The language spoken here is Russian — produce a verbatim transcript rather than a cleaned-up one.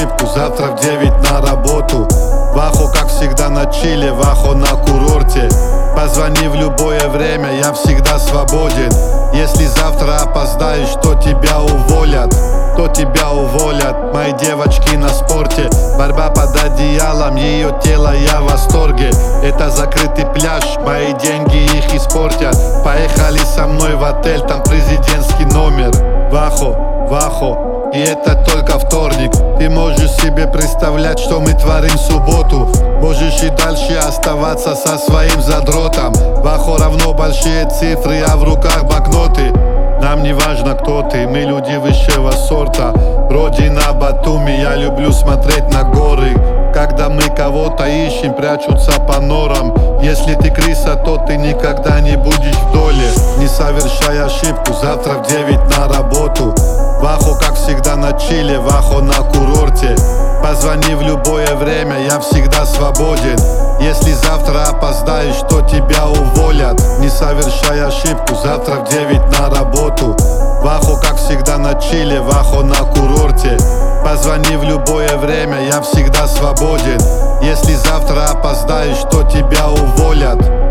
ошибку, завтра в девять на работу. Вахо, как всегда, на чиле, Вахо на курорте. Позвони в любое время, я всегда свободен. Если завтра опоздаешь, то тебя уволят, то тебя уволят. Мои девочки на спорте, борьба под одеялом, ее тело, я в восторге. Это закрытый пляж, мои деньги их испортят. Поехали со мной в отель, там президентский номер. Вахо, Вахо, и это только вторник. Ты можешь себе представлять, что мы творим в субботу. Можешь и дальше оставаться со своим задротом. Вахо равно большие цифры, а в руках банкноты. Нам не важно, кто ты, мы люди высшего сорта. Родина Батуми, я люблю смотреть на горы. Когда мы кого-то ищем, прячутся по норам. Если ты крыса, то ты никогда не будешь в доле. Не совершай ошибку, завтра в девять на работу. Вахо, как всегда, на чиле, Вахо на курорте. Позвони в любое время, я всегда свободен. Если завтра опоздаешь, то тебя уволят. Не совершай ошибку, завтра в девять на работу. Вахо, как всегда, на чиле, Вахо на курорте. Позвони в любое время, я всегда свободен. Если завтра опоздаешь, то тебя уволят.